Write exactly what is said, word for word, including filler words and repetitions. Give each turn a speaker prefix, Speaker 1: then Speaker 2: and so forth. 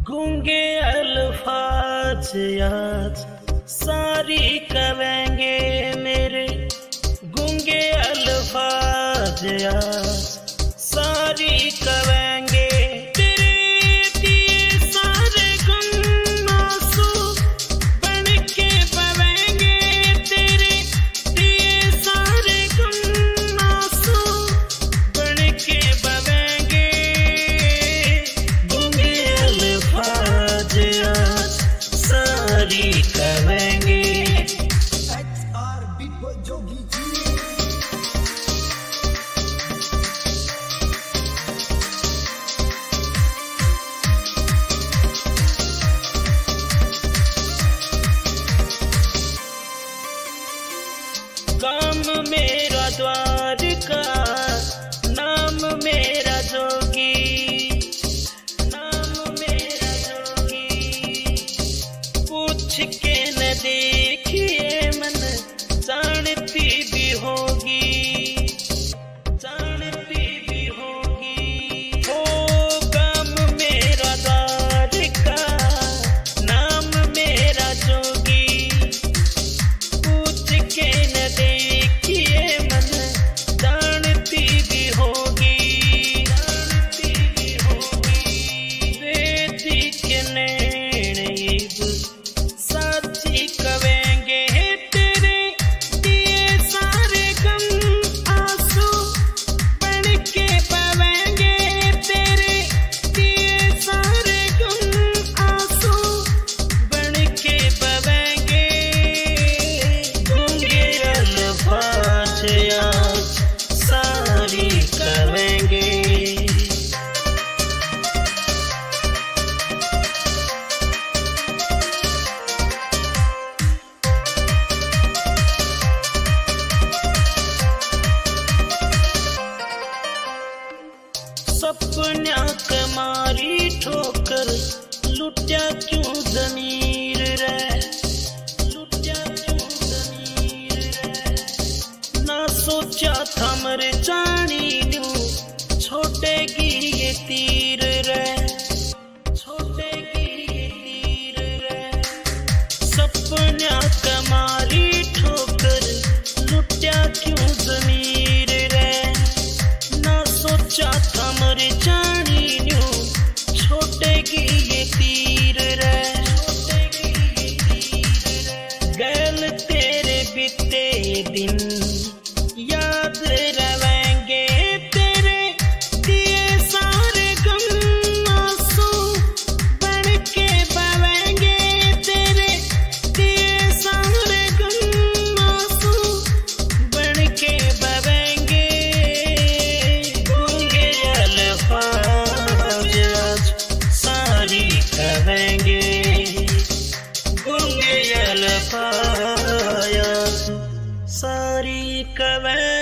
Speaker 1: गूंगे अल्फाज आज सारी कवेंगे मेरे, गूंगे अल्फाज आज सारी कवेंगे। काम मेरा द्वारका, नाम मेरा जोगी, नाम मेरा जोगी। पूछ के न देखिए मन जानती भी होगी, जानती भी होगी। ओ काम मेरा द्वारका, नाम मेरा जोगी। पूछ के न देखिए मन जानती भी होगी, जानती भी होगी। बेटी के नैन ईद साची कवेंगे तेरे दिए सारे गम आंसू बन के पवेंगे। तेरे दिए सारे गम आंसू बन के पवेंगे। गूंगे अल्फाज आज सारी कवेंगे। सपना कमारी ठोकर लुट्या क्यों ज़मीर रे, लुट्या क्यों ज़मीर रे। ना सोचा था मर जानी न्यू छोटेगी ये तीर रे, छोटेगी ये तीर रे। सपना कमारी ठोकर लुट्या क्यों ज़मीर रे। ना सोचा था मर जानी न्यू छोटेगी ये तीर रे, छोटेगी ये तीर रे। गैल तेरे बीते दिन याद रवेंगे। तेरे दिए सारे गम आंसू बन के बवेंगे। तेरे दिए सारे गम आंसू बन के बवेंगे। गूंगे अल्फाज आज सारी कवेंगे, गूंगे अल्फाज सारी कवेंगे।